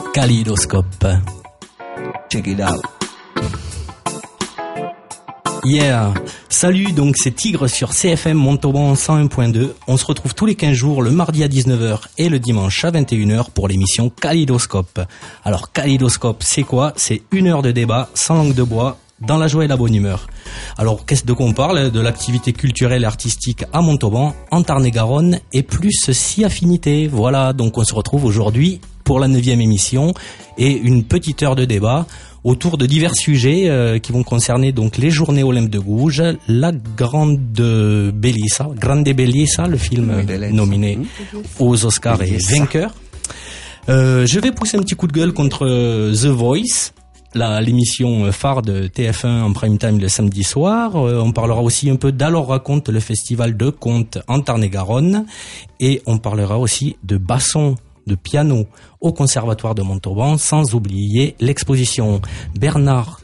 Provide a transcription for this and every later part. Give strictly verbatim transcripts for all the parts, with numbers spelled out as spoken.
Kaléidoscope. Check it out. Yeah. Salut, donc c'est Tigre sur C F M Montauban cent un point deux. On se retrouve tous les quinze jours, le mardi à dix-neuf heures et le dimanche à vingt et une heures pour l'émission Kaléidoscope. Alors Kaléidoscope, c'est quoi? C'est une heure de débat, sans langue de bois, dans la joie et la bonne humeur. Alors qu'est-ce de quoi on parle? De l'activité culturelle et artistique à Montauban, en Tarn-et-Garonne et plus si affinité. Voilà, donc on se retrouve aujourd'hui pour la neuvième émission et une petite heure de débat autour de divers sujets euh, qui vont concerner donc les Journées Olympiques de Gouges, la Grande Bellezza, Grande Bellezza, le film oui, nominé mmh. aux Oscars et vainqueur. Euh, je vais pousser un petit coup de gueule contre The Voice, la, l'émission phare de T F un en prime time le samedi soir. Euh, on parlera aussi un peu d'Alors raconte, le festival de contes en Tarn-et-Garonne, et on parlera aussi de basson, de piano au Conservatoire de Montauban, sans oublier l'exposition Bernard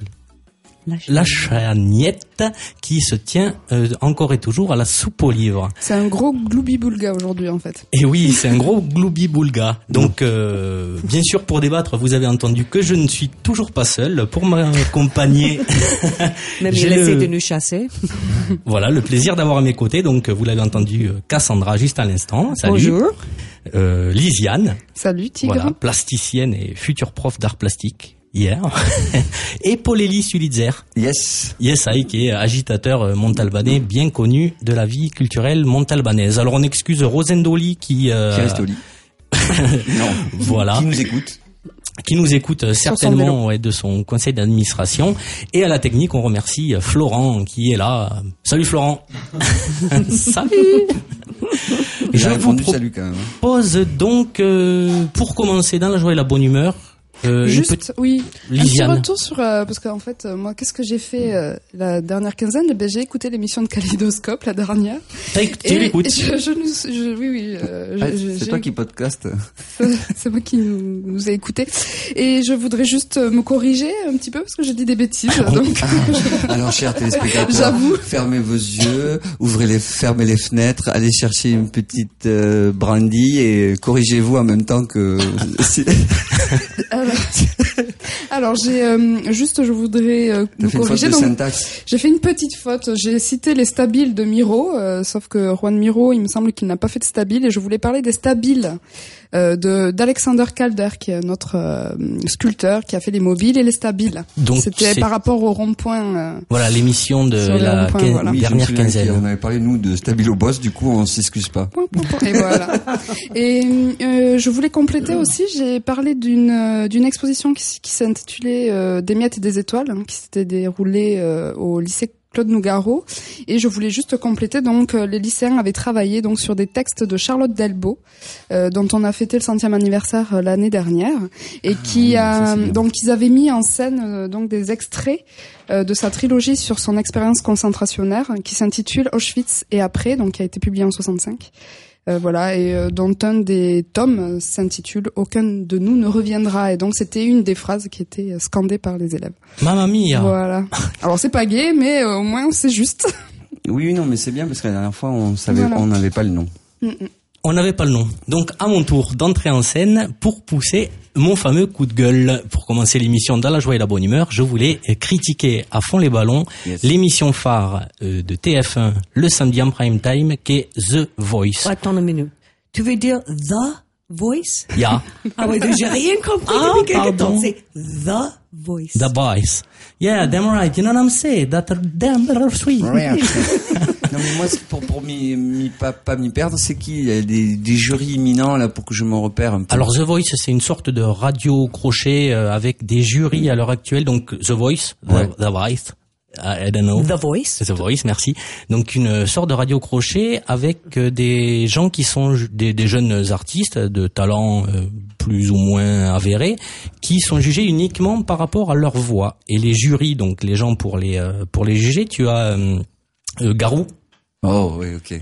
Lachagnette qui se tient euh, encore et toujours à la Soupe aux Livres. C'est un gros gloubi-boulga aujourd'hui en fait. Et oui, c'est un gros gloubi-boulga. Donc euh, bien sûr, pour débattre, vous avez entendu que je ne suis toujours pas seul. Pour m'accompagner, même il essaie de nous chasser. Voilà, le plaisir d'avoir à mes côtés. Donc vous l'avez entendu, Cassandra juste à l'instant. Salut. Bonjour. Euh, Lisiane. Salut Tigre. Voilà, plasticienne et future prof d'art plastique. Hier. Et Paul-Élie Sulitzer. Yes. Yes, aïe, qui est agitateur montalbanais bien connu de la vie culturelle montalbanaise. Alors on excuse Rosendoli qui... Euh... Qui reste au lit. Non. Voilà. Qui nous écoute. Qui nous écoute certainement ouais, de son conseil d'administration. Et à la technique, on remercie Florent qui est là. Salut Florent. Salut. Je vous propose donc, euh, pour commencer dans la joie et la bonne humeur, Euh, Juste, petite... oui, Lisiane. un petit retour sur euh, parce qu'en fait, euh, moi, qu'est-ce que j'ai fait euh, la dernière quinzaine? Ben, j'ai écouté l'émission de Kaléidoscope la dernière. T'as écouté, tu l'écoutes? Je, je, je, je, oui, oui. Euh, ah, je, c'est j'ai... toi qui podcast. C'est moi qui nous, nous ai écouté. Et je voudrais juste me corriger un petit peu parce que j'ai dit des bêtises. Ah, donc... ah, alors, chers téléspectateurs, j'avoue. Fermez vos yeux, ouvrez les, fermez les fenêtres, allez chercher une petite euh, brandy et corrigez-vous en même temps que. alors, alors j'ai euh, juste, je voudrais euh, me fait corriger. Une faute de donc, syntaxe. J'ai fait une petite faute. J'ai cité les stabiles de Miro, euh, sauf que Juan Miro, il me semble qu'il n'a pas fait de stabiles, et je voulais parler des stabiles euh, de d'Alexander Calder, qui est notre euh, sculpteur, qui a fait les mobiles et les stabiles. Donc c'était c'est... par rapport au rond-point. Euh, voilà l'émission de la quin... voilà. oui, dernière quinzaine. On avait parlé nous de stabilo boss, du coup on s'excuse pas. Et voilà. Et euh, je voulais compléter aussi. J'ai parlé d'une euh, d'une exposition qui, qui s'intitulait euh, Des miettes et des étoiles, hein, qui s'était déroulée euh, au lycée Claude Nougaro, et je voulais juste compléter. Donc euh, les lycéens avaient travaillé donc sur des textes de Charlotte Delbo, euh, dont on a fêté le centième anniversaire euh, l'année dernière, et ah, qui oui, a ça, donc ils avaient mis en scène euh, donc des extraits euh, de sa trilogie sur son expérience concentrationnaire, qui s'intitule Auschwitz et après, donc qui a été publié en soixante-cinq. Euh, voilà, et euh, dont un des tomes s'intitule « Aucun de nous ne reviendra ». Et donc, c'était une des phrases qui était scandée par les élèves. Mamma mia. Voilà. Alors, c'est pas gay, mais euh, au moins, c'est juste. Oui, non, mais c'est bien, parce que la dernière fois, on savait, voilà. on n'avait pas le nom. Mm-mm. On n'avait pas le nom. Donc, à mon tour d'entrer en scène pour pousser mon fameux coup de gueule. Pour commencer l'émission dans la joie et la bonne humeur, je voulais critiquer à fond les ballons yes. l'émission phare euh, de T F un le samedi en prime time, qui est The Voice. Attends une minute. Tu veux dire The Voice? Yeah. Ah ouais, j'ai rien compris ah, depuis quelque temps. C'est The Voice. The Voice. Yeah, damn right. You know what I'm saying? That damn little sweet. Non mais moi pour pour m'y, m'y pas pas m'y perdre, c'est qui il y a des des jurys imminents là pour que je me repère un peu. Alors The Voice, c'est une sorte de radio crochet euh, avec des jurys à l'heure actuelle. Donc The Voice, ouais. The, The Voice. I don't know. The Voice. The Voice, merci. Donc une sorte de radio crochet avec des gens qui sont des, des jeunes artistes de talent euh, plus ou moins avérés, qui sont jugés uniquement par rapport à leur voix. Et les jurys, donc les gens pour les euh, pour les juger, tu as euh, euh, Garou. Oh oui, ok.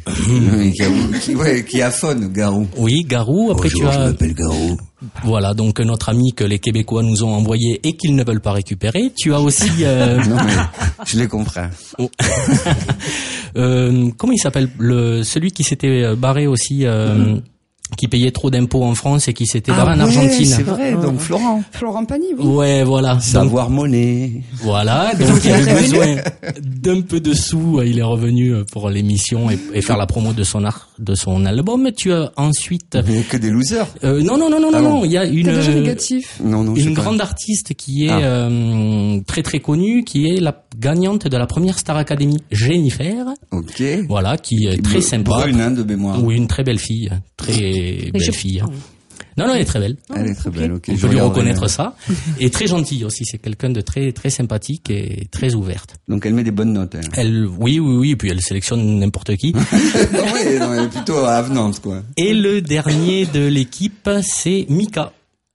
qui, ouais, qui aphone, Garou. Oui, Garou. Après Bonjour, tu as. Je m'appelle Garou. Voilà, donc notre ami que les Québécois nous ont envoyé et qu'ils ne veulent pas récupérer. Tu as aussi. Euh... non mais je les comprends. Oh. euh, comment il s'appelle le celui qui s'était barré aussi. Euh... Mm-hmm. qui payait trop d'impôts en France et qui s'était Ah barré en ouais, Argentine. c'est vrai, donc Florent. Florent Pagny, oui. Ouais, voilà. Savoir monnaie. Voilà, donc il avait besoin d'un peu de sous, il est revenu pour l'émission et, et faire la promo de son art, de son album. Tu as ensuite Mais que des losers. euh, non non non non Ah non, bon. il y a une T'es déjà négatif. Non, non, je sais une pas. grande artiste qui est Ah. euh, très très connue, qui est la gagnante de la première Star Academy, Jennifer. Ok. Voilà, qui est très sympa. Brune, hein, de mémoire. Oui, une très belle fille, très belle je- fille. Non, non, elle est très belle. Elle est très belle, ok. On je peut lui regarderai. reconnaître ça. Et très gentille aussi. C'est quelqu'un de très très sympathique et très ouverte. Donc elle met des bonnes notes, elle. Elle, oui, oui, oui. Et puis elle sélectionne n'importe qui. non, oui, non, elle est plutôt avenante, quoi. Et le dernier de l'équipe, c'est Mika.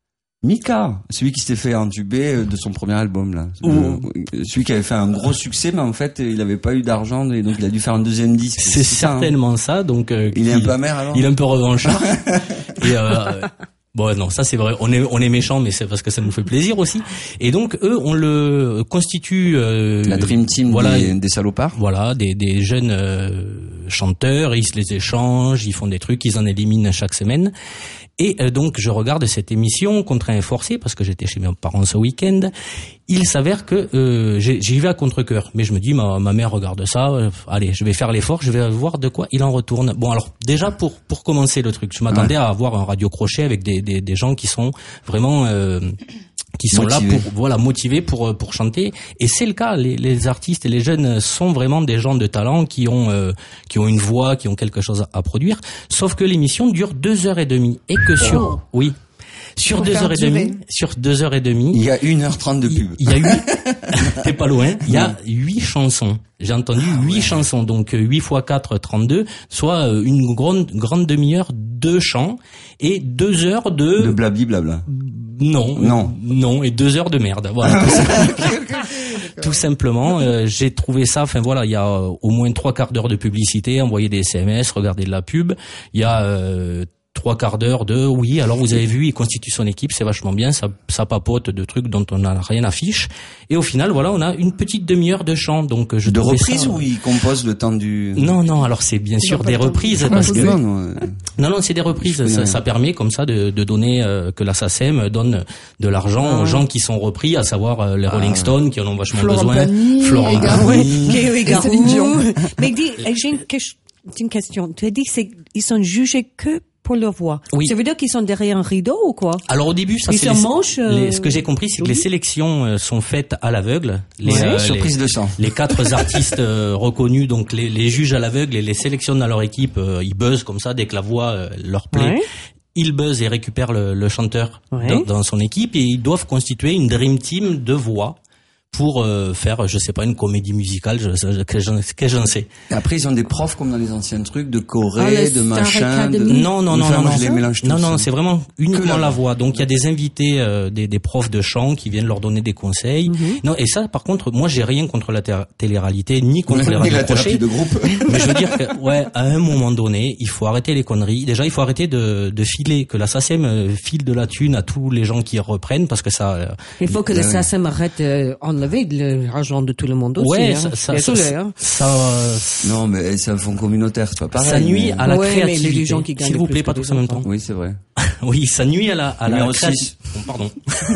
Mika, celui qui s'était fait entuber de son premier album, là. Ouh. Le- celui qui avait fait un gros succès, mais en fait, il avait pas eu d'argent, et donc il a dû faire un deuxième disque. C'est ça, hein. certainement ça. Donc euh, Il est un peu amer, alors? Il est un peu revanchard. Et euh, bon, non, ça c'est vrai. On est on est méchant, mais c'est parce que ça nous fait plaisir aussi. Et donc eux, on le constitue. Euh, La Dream Team voilà, des, des salopards. Voilà, des, des jeunes euh, chanteurs, ils se les échangent, ils font des trucs, ils en éliminent chaque semaine. Et euh, donc je regarde cette émission, contraint et forcé, parce que j'étais chez mes parents ce week-end. Il s'avère que euh, j'ai- j'y vais à contre-cœur, mais je me dis ma, ma mère regarde ça, euh, allez, je vais faire l'effort, je vais voir de quoi il en retourne. Bon alors déjà pour pour commencer le truc, je m'attendais Ouais. à avoir un radio crochet avec des des, des gens qui sont vraiment euh, qui sont Motivés. là pour voilà motivés pour pour chanter, et c'est le cas. Les, les artistes et les jeunes sont vraiment des gens de talent qui ont euh, qui ont une voix, qui ont quelque chose à, à produire. Sauf que l'émission dure deux heures et demie et que sur Oh. oui sur Faut deux faire heures et durer. demie sur deux heures et demie Il y a une heure trente de il pub. il y a huit t'es pas loin, il y a huit chansons. J'ai entendu huit chansons, donc euh, huit fois quatre, trente-deux, soit euh, une grande grande demi-heure de chant et deux heures de, De blabli blabla. non Non. non et deux heures de merde. Voilà. Tout, simplement. Tout simplement, euh, j'ai trouvé ça. Enfin voilà, il y a euh, au moins trois quarts d'heure de publicité, envoyer des S M S, regarder de la pub. Il y a euh, trois quarts d'heure de oui, alors vous avez vu, il constitue son équipe, c'est vachement bien, ça, ça papote de trucs dont on n'a rien à fiche. Et au final, voilà, on a une petite demi-heure de chant. Donc je De trouvais reprise ça- ou il compose le temps du... Non, non, alors c'est bien Ils sûr ont pas des le temps de reprises composer. parce que Non, non, euh, non, non, c'est des reprises. Je connais Ça, rien. ça permet comme ça de, de donner euh, que la SACEM donne de l'argent Ah. aux gens qui sont repris, à savoir euh, les Rolling Stones qui en ont vachement Florent besoin. Pagny, Florent et Garou. Pagny. Gary Et Céline Dion. Mais dis, j'ai une, ques- une question. Tu as dit qu'ils sont jugés que pour leur voix. Oui. Ça veut dire qu'ils sont derrière un rideau ou quoi? Alors au début, ça Ils c'est se les- mangent, euh, les- ce que j'ai compris, c'est que oui. les sélections euh, sont faites à l'aveugle. Les, ouais, euh, surprise les, de sang. les quatre artistes euh, reconnus, donc les, les jugent à l'aveugle et les sélectionnent dans leur équipe. euh, ils buzzent comme ça dès que la voix euh, leur plaît. Ouais. Ils buzzent et récupèrent le, le chanteur Ouais. dans, dans son équipe et ils doivent constituer une dream team de voix pour euh, faire, je sais pas, une comédie musicale, je, je, que j'en que j'en sais. Et après, ils ont des profs comme dans les anciens trucs, de Ah, Corée, le de Star machin. De... Academy. Non, non, non, Enfin, non, moi, non. je les mélange tous. Non, non, c'est vraiment uniquement la la, voix. voix. Donc il y a des invités, euh, des, des profs de chant qui viennent leur donner des conseils. Non, et ça, par contre, moi, j'ai rien contre la té- télé-réalité ni contre les Et radios la thérapie crochets. de groupe. Mais je veux dire que, ouais, à un moment donné, il faut arrêter les conneries. Déjà, il faut arrêter de, de filer, que la SACEM euh, file de la thune à tous les gens qui reprennent, parce que ça. euh, Il faut que Ouais, le ouais. SACEM arrête d'enlever l'argent de tout le monde aussi. ouais, hein. ça, ça, Désolé, ça, hein. ça, euh, Non, mais c'est un fonds communautaire, tu vois. Pareil, ça nuit mais- à la Ouais, mais les créativité. gens qui gagnent S'il vous plus plaît, que pas des tous en même enfants. temps. Oui, c'est vrai. Oui, ça nuit à la, à la Numéro créativité. six. Bon, pardon.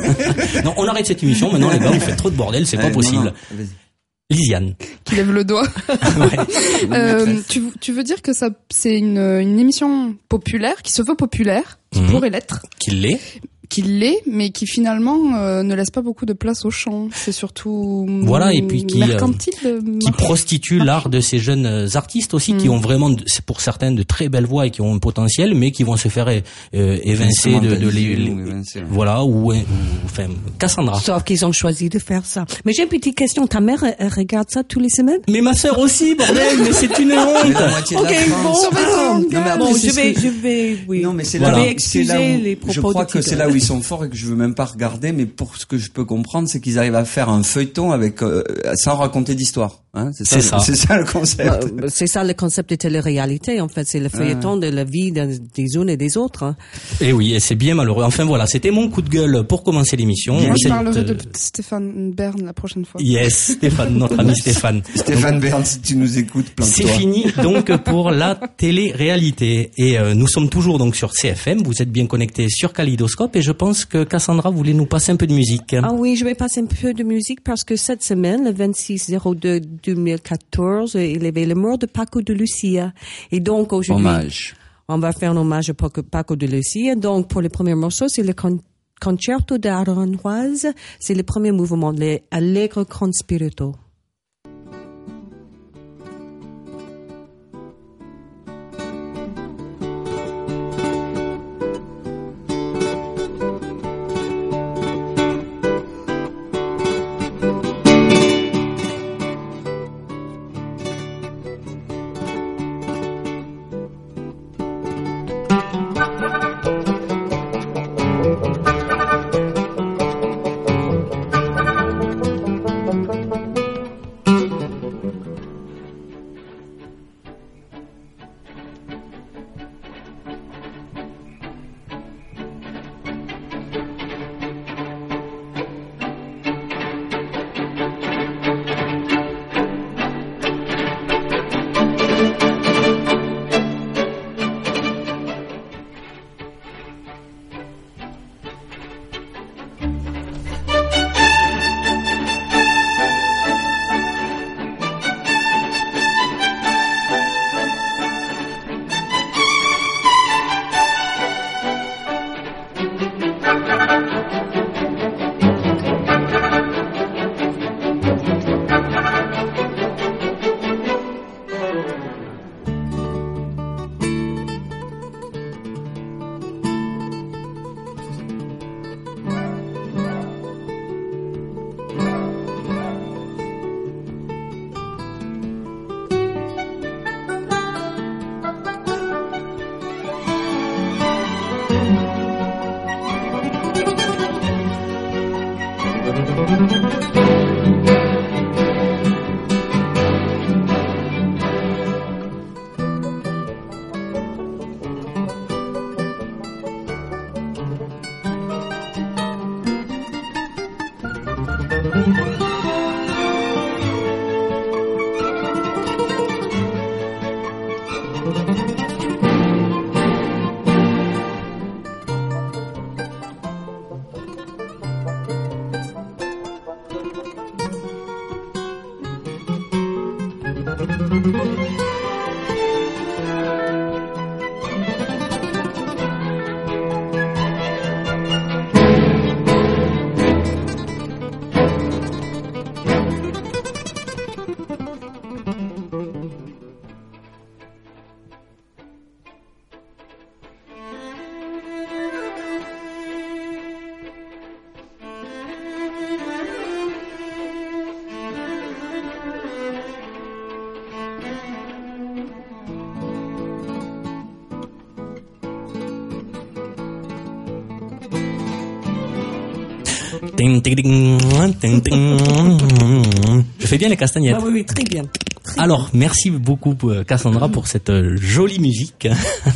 Non, on arrête cette émission. Maintenant, les gars, vous faites trop de bordel, c'est pas Allez, non, possible. non, vas-y. Lisiane. Qui lève le doigt. Ouais. Euh, tu, tu veux dire que ça, c'est une, une émission populaire, qui se veut populaire, qui Mhm. pourrait l'être, Qu'il l'est. qui l'est, mais qui finalement euh, ne laisse pas beaucoup de place au chant. C'est surtout Voilà, et puis qui, mercantile. euh, Qui prostitue l'art de ces jeunes euh, artistes aussi, qui Mm. ont vraiment, de- c'est pour certains, de très belles voix et qui ont un potentiel, mais qui vont se faire euh, évincer de, de les, les- Ou évincer, ouais. voilà, ou, ou enfin, Cassandra. Sauf qu'ils ont choisi de faire ça. Mais j'ai une petite question. Ta mère, elle, elle regarde ça tous les semaines? Mais ma sœur aussi, bordel, mais c'est une Mais la honte. moitié de Ok, la France. bon, ah, Non, mais après, Bon, c'est je ce vais, que- je vais, oui. Non, mais c'est Voilà. là, Je vais où, c'est là excuser où les propos je crois de que Tito. c'est là où ils sont forts et que je veux même pas regarder, mais pour ce que je peux comprendre, c'est qu'ils arrivent à faire un feuilleton avec euh, sans raconter d'histoire. Hein, c'est C'est ça, ça. c'est ça le concept. Euh, C'est ça le concept de télé-réalité, en fait. C'est le feuilleton de la vie de- des unes et des autres. hein. Et oui, et c'est bien malheureux. Enfin voilà, c'était mon coup de gueule pour commencer l'émission. Moi, je Cette, parlerai de euh, Stéphane Bern la prochaine fois. Yes, Stéphane, notre ami Stéphane. Stéphane Bern, si tu nous écoutes, C'est plains-toi. fini donc pour la télé-réalité. Et euh, nous sommes toujours donc sur C F M, vous êtes bien connectés sur Kaléidoscope et je pense que Cassandra voulait nous passer un peu de musique. Ah oui, je vais passer un peu de musique parce que cette semaine, le vingt-six zéro deux deux mille quatorze, il y avait le mort de Paco de Lucia. Et donc aujourd'hui, Hommage. on va faire un hommage à Paco, Paco de Lucia. Donc pour le premier morceau, c'est le con- Concerto d'Aranjuez. C'est le premier mouvement, le Allegro con spirito. Ding, ding, ding, ding, ding. Je fais bien les castagnettes. Ah oui, oui, très bien. Très Alors, merci beaucoup euh, Cassandra pour cette euh, jolie musique.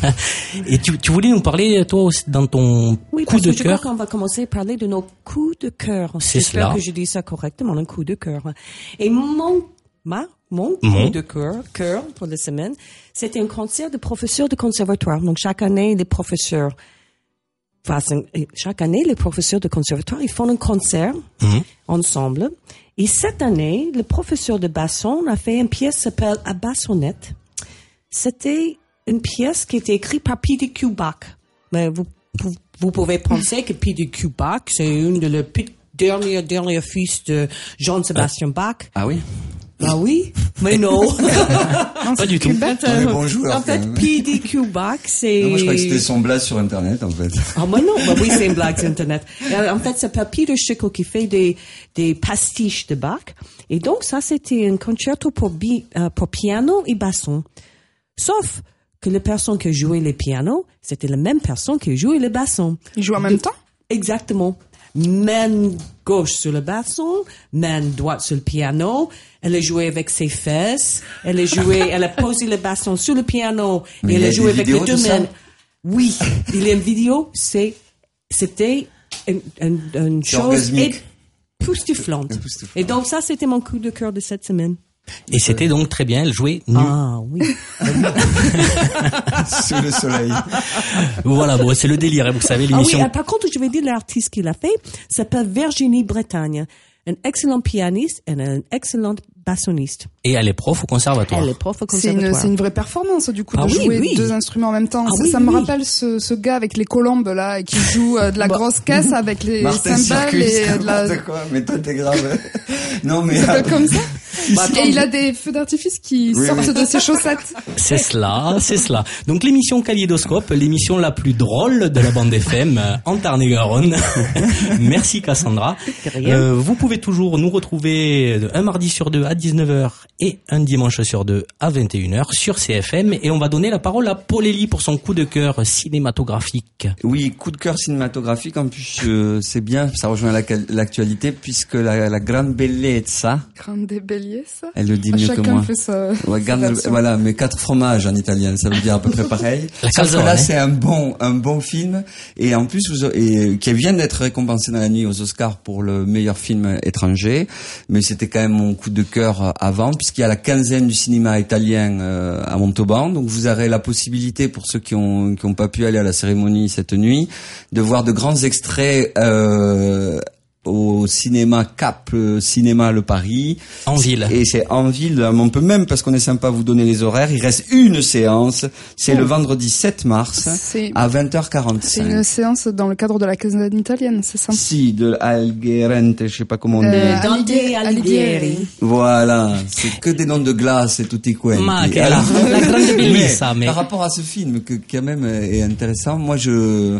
Et tu, tu voulais nous parler, toi aussi, dans ton Oui, coup parce de que je crois cœur. qu'on va commencer à parler de nos coups de cœur. C'est J'espère cela. que je dis ça correctement, un coup de cœur. Et mon, ma, mon coup Mon. de cœur, cœur pour la semaine, c'était un concert de professeurs de conservatoire. Donc, chaque année, les professeurs, enfin, chaque année, les professeurs de conservatoire, ils font un concert Mhm. ensemble. Et cette année, le professeur de basson a fait une pièce qui s'appelle À bassonnette. C'était une pièce qui était écrite par P D Q Bach. Mais vous, vous, vous pouvez penser que P D Q Bach, c'est une de les derniers, derniers fils de Jean-Sébastien Bach. Ah oui? Ah oui? Mais non. Pas du tout. Ah, mais bon joueur, En fait, quand même. P D Q Bach, c'est... Non, moi, je croyais que c'était son blaze sur Internet, en fait. Ah, moi non, bah oui, c'est une blague sur Internet. Euh, En fait, c'est Peter Schickel qui fait des, des pastiches de Bach. Et donc, ça, c'était un concerto pour, bi, euh, pour piano et basson. Sauf que les personnes qui jouaient les pianos, c'était la même personne qui jouait le basson. Ils jouent en même temps? Exactement. main gauche sur le basson, main droite sur le piano. Elle a joué avec ses fesses. Elle a joué, elle a posé le basson sur le piano. Mais et elle a joué avec les de deux ça? mains. Oui, il y a une vidéo. C'est, c'était une, une, une chose orgasmique. époustouflante. Époustouflante. Et donc ça, c'était mon coup de cœur de cette semaine. Et c'était donc très bien, elle jouait nu. Ah oui. Sous le soleil. Voilà, bon, c'est le délire, hein, vous savez, Ah oui, l'émission. euh, par contre, je vais dire l'artiste qui l'a fait, s'appelle Virginie Bretagne, un excellent pianiste et un excellent bassoniste. Et elle est prof au conservatoire. Elle est prof au C'est une, conservatoire. c'est une vraie performance du coup Ah de oui, jouer oui. deux instruments en même temps. Ah ça oui, ça oui, me oui. rappelle ce, ce gars avec les colombes là et qui joue euh, de la Bah. grosse caisse avec les Martin cymbales Circus, et de la. n'importe quoi, mais toi t'es grave. Non mais. Ça s'appelle comme ça. Bah, attends, Et il a des feux d'artifice qui Oui, sortent oui. de ses chaussettes. C'est cela, c'est cela. Donc l'émission Kaléidoscope, l'émission la plus drôle de la bande F M euh, en Tarn-et-Garonne. Merci Cassandra. De rien. Euh, vous pouvez toujours nous retrouver un mardi sur deux à dix-neuf heures et un dimanche sur deux à vingt et une heures sur C F M. Et on va donner la parole à Paul Elie pour son coup de cœur cinématographique. Oui, coup de cœur cinématographique. En plus, euh, c'est bien, ça rejoint la- l'actualité puisque la, la grande bellezza, Grande bélier ça. elle le dit mieux que Chacun moi. fait sa. Ouais, sa grande- version. voilà, mais quatre fromages en italien, ça veut dire à peu près pareil. La Sauf que calzone, là, hein. c'est un bon, un bon film, et en plus, vous, et, qui vient d'être récompensé dans la nuit aux Oscars pour le meilleur film étranger, mais c'était quand même mon coup de cœur avant, puisqu'il y a la quinzaine du cinéma italien euh, à Montauban, donc vous aurez la possibilité, pour ceux qui ont, qui ont pas pu aller à la cérémonie cette nuit, de voir de grands extraits. Euh, au cinéma Cap euh, Cinéma Le Paris. En ville. Et c'est en ville, on peut même, parce qu'on est sympa, vous donner les horaires. Il reste une séance. C'est Oh. le vendredi sept mars C'est à vingt heures c'est quarante-cinq. une séance dans le cadre de la quinzaine italienne, c'est ça. Si, de Algerente, je sais pas comment on dit. Euh, Dante Alighieri. Alighieri. Voilà, c'est que des noms de glace et tutti quanti. Ma, che Alors, la- la grande mais, bellezza, mais- par rapport à ce film, que quand même est intéressant, moi je...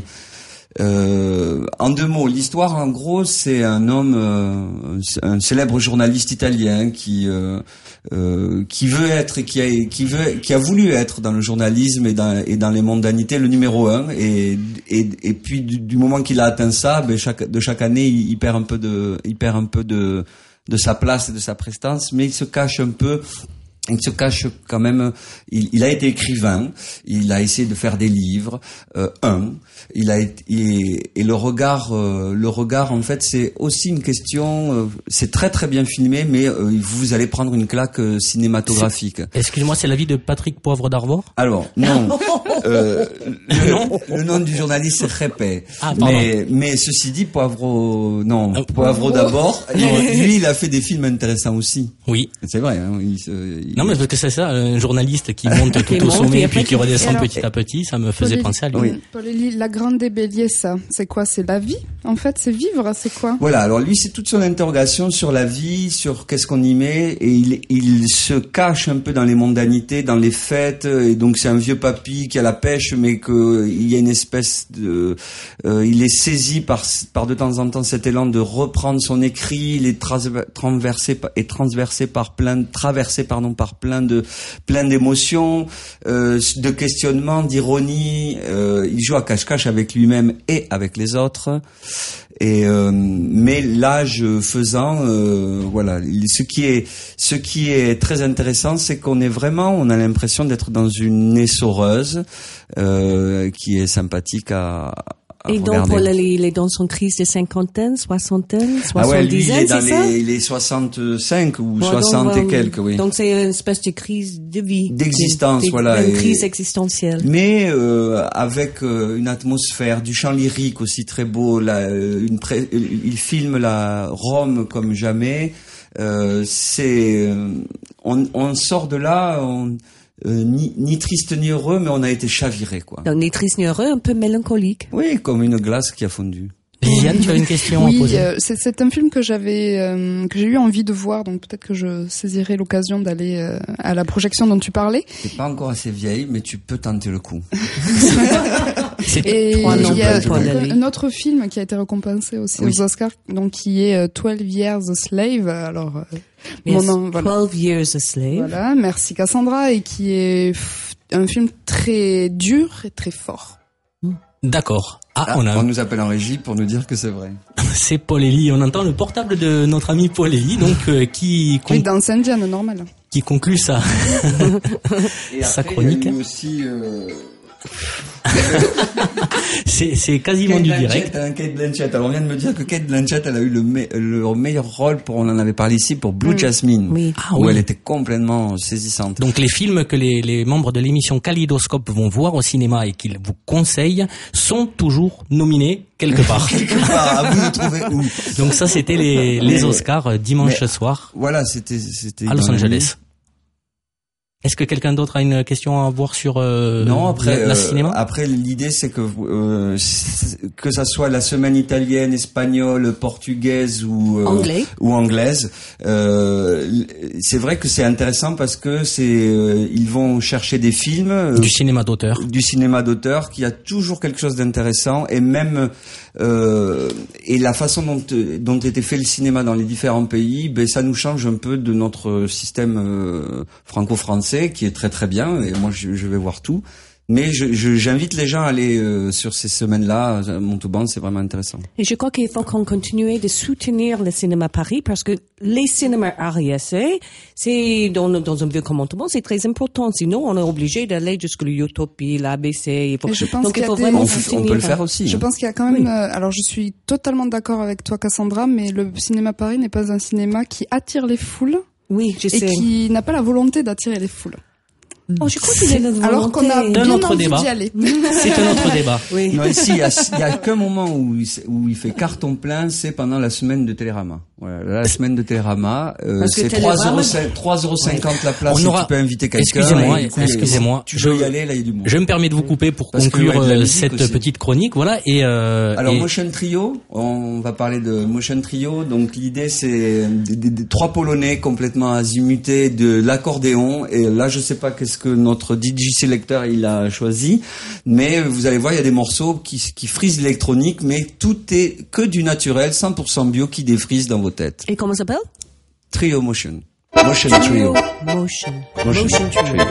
Euh, en deux mots, l'histoire, en gros, c'est un homme, euh, un célèbre journaliste italien qui euh, euh, qui veut être, qui a, qui veut, qui a voulu être dans le journalisme et dans et dans les mondanités le numéro un. Et et, et puis du, du moment qu'il a atteint ça, ben chaque de chaque année, il, il perd un peu de, il perd un peu de de sa place et de sa prestance, mais il se cache un peu. Il se cache quand même. Il, il a été écrivain. Il a essayé de faire des livres. Euh, un. Il a été, et, et le regard, euh, le regard en fait, c'est aussi une question. Euh, c'est très très bien filmé, mais euh, vous allez prendre une claque euh, cinématographique. Excuse-moi, c'est l'avis de Patrick Poivre d'Arvor? Alors non. Euh, le, le nom du journaliste c'est Répé. Ah, pardon. mais mais ceci dit, Poivro, non, Euh, Poivro d'abord. Lui, il a fait des films intéressants aussi. Oui. C'est vrai. Hein, il se- il- Non, mais parce que c'est ça, un journaliste qui monte tout Qui au monte et sommet après puis qui qui- redescend Alors, petit à petit, ça me faisait Paul penser à lui. Oui. Paul Elie, la grande bellezza, c'est quoi? C'est la vie, en fait, c'est vivre, c'est quoi? Voilà, alors lui, c'est toute son interrogation sur la vie, sur qu'est-ce qu'on y met, et il, il se cache un peu dans les mondanités, dans les fêtes, et donc c'est un vieux papy qui a la pêche, mais qu'il y a une espèce de... Euh, il est saisi par, par de temps en temps cet élan de reprendre son écrit, il est trans- transversé, par- est transversé par plein, traversé pardon, par plein de plein d'émotions, euh, de questionnements, d'ironie, euh, il joue à cache-cache avec lui-même et avec les autres. Et euh, mais l'âge faisant, euh, voilà, ce qui est ce qui est très intéressant, c'est qu'on est vraiment, on a l'impression d'être dans une essoreuse euh, qui est sympathique à, à Et donc, regarder. Paul Elie, il est dans son crise de cinquantaine, soixantaine, Ah ouais, lui, il est soixante-dizaine, dans c'est ça? les, les soixante-cinq ou Bon, soixante donc, et quelques, oui. Donc, c'est une espèce de crise de vie. D'existence, Une- voilà, Une et- crise existentielle. Mais euh, avec euh, une atmosphère, du chant lyrique aussi très beau. La, euh, une pré- il filme la Rome comme jamais. Euh, c'est, euh, on, on sort de là, on, euh, ni, ni triste ni heureux, mais on a été chaviré, quoi. Donc, ni triste ni heureux, un peu mélancolique. Oui, comme une glace qui a fondu. Liliane, tu as une question à Oui, poser? euh, c'est, c'est un film que j'avais, euh, que j'ai eu envie de voir, donc peut-être que je saisirai l'occasion d'aller euh, à la projection dont tu parlais. T'es pas encore assez vieille, mais tu peux tenter le coup. Et Trois il noms y a pour Paul Elie. un autre film qui a été récompensé aussi Oui. aux Oscars, donc qui est euh, twelve Years a Slave. Alors, euh, Yes, mon nom, voilà. twelve Years a Slave. Voilà, merci Cassandra, et qui est pff, un film très dur et très fort. D'accord. Ah, Ah, on a on un... nous appelle en régie pour nous dire que c'est vrai. c'est Paul Elie. On entend le portable de notre ami Paul Elie, donc euh, qui con- Oui, dans Saint-Diane, normal. qui conclut sa Et sa après, chronique. il y a eu aussi euh, c'est c'est quasiment Kate du Blanchett, direct. hein, Kate Blanchett. Alors on vient de me dire que Kate Blanchett, elle a eu le, me- le meilleur rôle pour, on en avait parlé ici, pour Blue Mm. Jasmine, Oui. Ah où oui. elle était complètement saisissante. Donc les films que les, les membres de l'émission Kaleidoscope vont voir au cinéma et qu'ils vous conseillent sont toujours nominés quelque part. Ah, à vous de trouver où. Donc ça c'était les, les Mais- Oscars euh, dimanche mais- soir Voilà, c'était c'était à Los dans la Angeles. Est-ce que quelqu'un d'autre a une question à voir sur euh, Non, après, la, la euh, cinéma après l'idée c'est que euh, c'est- que ça soit la semaine italienne, espagnole, portugaise ou euh, Anglais. ou anglaise, euh, c'est vrai que c'est intéressant parce que c'est euh, ils vont chercher des films euh, Du cinéma d'auteur. du cinéma d'auteur qui a toujours quelque chose d'intéressant et même euh, et la façon dont dont était fait le cinéma dans les différents pays, ben ça nous change un peu de notre système euh, franco-français qui est très très bien et moi je, je vais voir tout. Mais je, je, j'invite les gens à aller euh, sur ces semaines-là à Montauban, c'est vraiment intéressant. Et je crois qu'il faut qu'on continue de soutenir le cinéma Paris parce que les cinémas R I S A, c'est dans, dans un vieux comme Montauban, c'est très important. Sinon, on est obligé d'aller jusqu'à l'Utopie, l'A B C. Il faut... Et je pense Donc, qu'il il y a faut des- vraiment On, f- on soutenir. peut le faire aussi. Je hein. pense qu'il y a quand même. Oui. euh, alors, je suis totalement d'accord avec toi, Cassandra, mais le cinéma Paris n'est pas un cinéma qui attire les foules Oui, je et sais. qui n'a pas la volonté d'attirer les foules. Oh, je crois qu'il est de Alors qu'on a volonté. Un bien autre envie débat. d'y aller. C'est un autre débat. Oui. Non, ici, il y a, il y a qu'un moment où il, s- où il fait carton plein, c'est pendant la semaine de Télérama. Voilà, la semaine de Télérama, euh, Parce que c'est Télérama- trois euros cinquante la place On si aura- tu peux inviter quelqu'un. Excusez-moi, et du coup, excusez-moi. Tu Je- veux y aller, là, il y a du monde. Je me permets de vous couper pour Parce que, conclure ouais, de la euh, musique cette aussi. petite chronique, voilà. Et euh, Alors et- Motion Trio, on va parler de Motion Trio. Donc l'idée c'est des, des- des trois Polonais complètement azimutés, de l'accordéon. Et là je sais pas qu'est-ce que notre D J Selector il a choisi, mais vous allez voir il y a des morceaux qui, qui frisent l'électronique, mais tout est que du naturel, cent pour cent bio qui défrise dans vos têtes. Et comment ça s'appelle? Trio Motion. Motion Trio. Motion. Motion Motion Trio. Trio.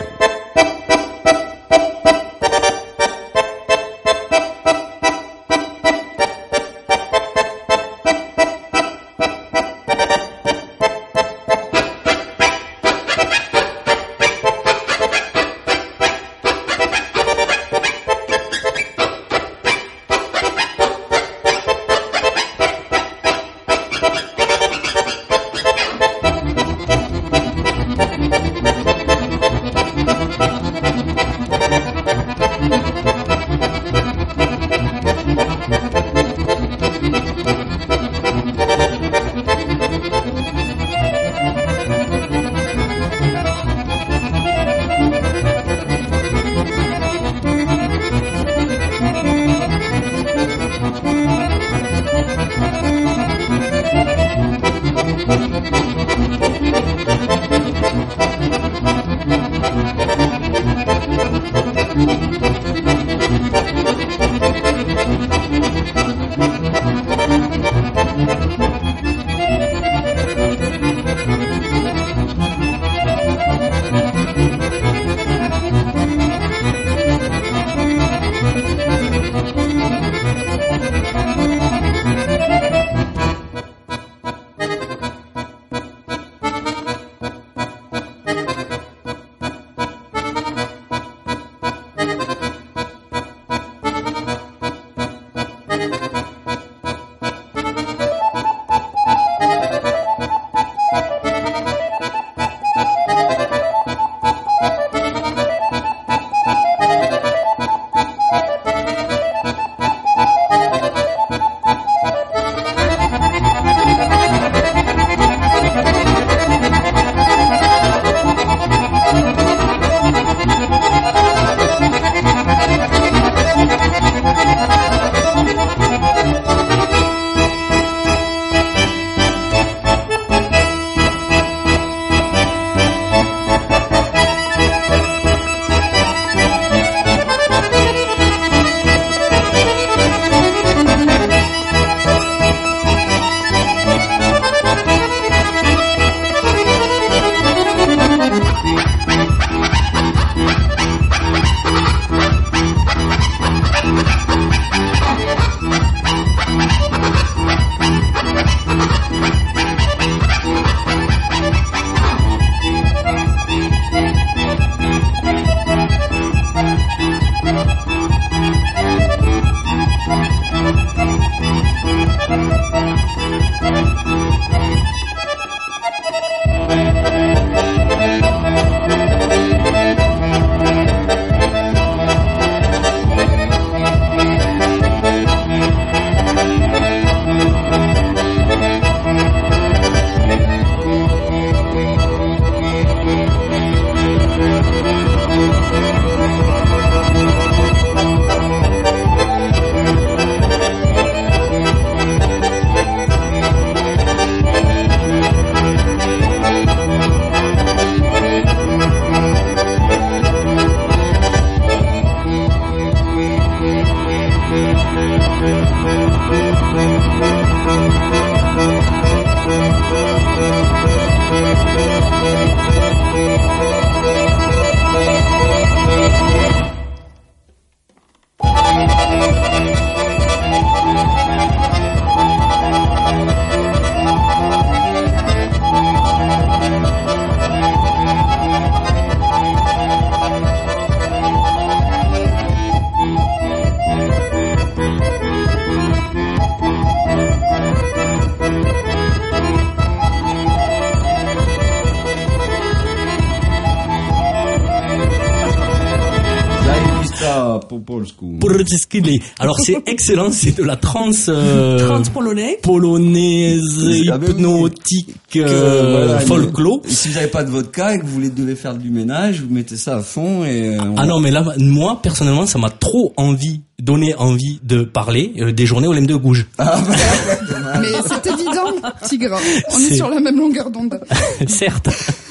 Alors c'est excellent, c'est de la trance euh, trance polonais, polonaise, hypnotique, euh, voilà, folklore. Et si vous n'avez pas de vodka et que vous devez faire du ménage, vous mettez ça à fond et. On... Ah non, mais là, moi personnellement, ça m'a trop envie, donné envie de parler euh, des journées Olympe de Gouges. Ah, mais c'est évident, Tigre. On c'est... est sur la même longueur d'onde. Certes.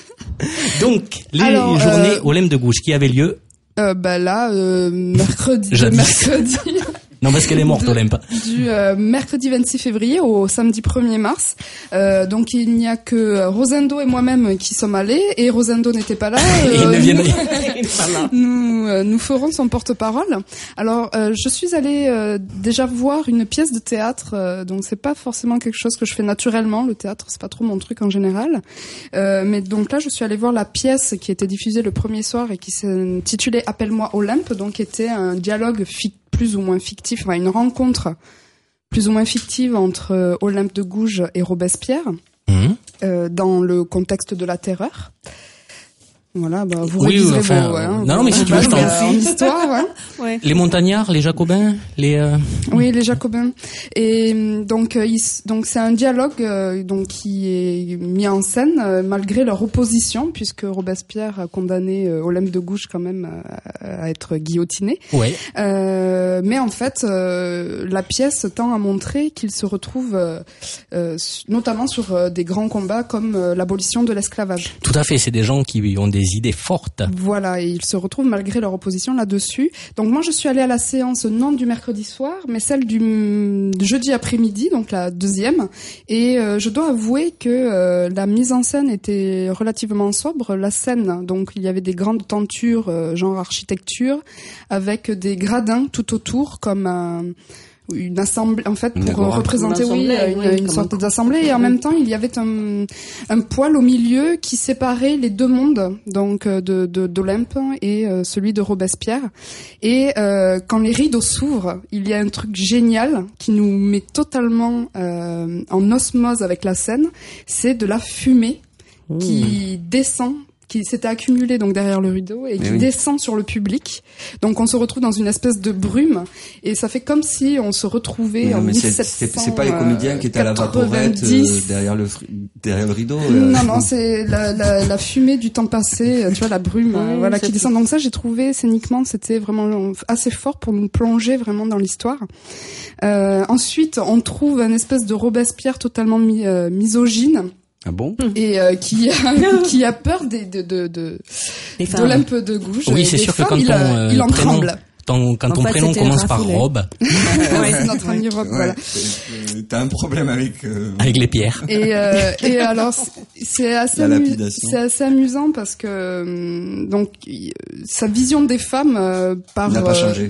Donc les Alors, journées euh... Olympe de Gouges qui avaient lieu. Euh, bah là, euh, mercredi, mercredi. Non, parce qu'elle est morte, Olympe. Du euh, mercredi vingt-six février au samedi premier mars. Euh, donc il n'y a que Rosendo et moi-même qui sommes allés, et Rosendo n'était pas là. Euh, il ne vient nous, nous, euh, nous ferons son porte-parole. Alors, euh, je suis allée euh, déjà voir une pièce de théâtre, euh, donc c'est pas forcément quelque chose que je fais naturellement. Le théâtre, c'est pas trop mon truc en général. Euh, mais donc là, je suis allée voir la pièce qui était diffusée le premier soir et qui s'intitulait Appelle-moi Olympe, donc qui était un dialogue fictif, plus ou moins fictif, enfin une rencontre plus ou moins fictive entre euh, Olympe de Gouges et Robespierre, mmh. euh, dans le contexte de la terreur. Voilà, bah, vous oui, réviserez enfin, vos, hein, non, non, mais si tu veux, je t'en... en histoire, hein. Ouais. Les montagnards, les jacobins, les... Euh... Oui, les jacobins. Et donc, euh, ils, donc c'est un dialogue euh, donc qui est mis en scène euh, malgré leur opposition, puisque Robespierre a condamné euh, Olympe de Gouges quand même à, à être guillotiné. Ouais. Euh, mais en fait, euh, la pièce tend à montrer qu'ils se retrouvent euh, euh, notamment sur euh, des grands combats comme euh, l'abolition de l'esclavage. Tout à fait, c'est des gens qui ont des idées fortes. Voilà, et ils se retrouvent malgré leur opposition là-dessus. Donc moi, je suis allée à la séance non du mercredi soir, mais celle du jeudi après-midi, donc la deuxième. Et euh, je dois avouer que euh, la mise en scène était relativement sobre. La scène, donc il y avait des grandes tentures, euh, genre architecture, avec des gradins tout autour, comme un... une assemblée, en fait, pour D'accord. représenter, une oui, assemblée, une, oui, une comme sorte un... d'assemblée. Et en même temps, il y avait un, un poêle au milieu qui séparait les deux mondes, donc de, de d'Olympe et euh, celui de Robespierre. Et euh, quand les rideaux s'ouvrent, il y a un truc génial qui nous met totalement euh, en osmose avec la scène. C'est de la fumée mmh. qui descend, qui s'était accumulé donc derrière le rideau et qui oui. descend sur le public. Donc on se retrouve dans une espèce de brume et ça fait comme si on se retrouvait non, en mais mille sept cents. C'est, c'est pas les comédiens qui étaient à la vaporette euh, derrière le derrière le rideau. Euh, non non, c'est la, la, la fumée du temps passé, tu vois, la brume, oui, voilà, qui descend. Donc ça, j'ai trouvé scéniquement, c'était vraiment assez fort pour nous plonger vraiment dans l'histoire. Euh, ensuite, on trouve un espèce de Robespierre totalement mi, euh, misogyne. Ah bon? Et euh, qui a qui a peur des de de de d'Olympe de Gouges. Oui, c'est sûr femmes, que quand il, on euh, il en prénom, tremble. Ton, quand en ton fait, prénom commence par Rob. Ouais, c'est notre ami Rob, ouais, voilà. T'as un problème avec euh... avec les pierres. Et euh, et alors c'est assez amu- c'est assez amusant parce que donc sa vision des femmes euh, par n'a pas euh... changé.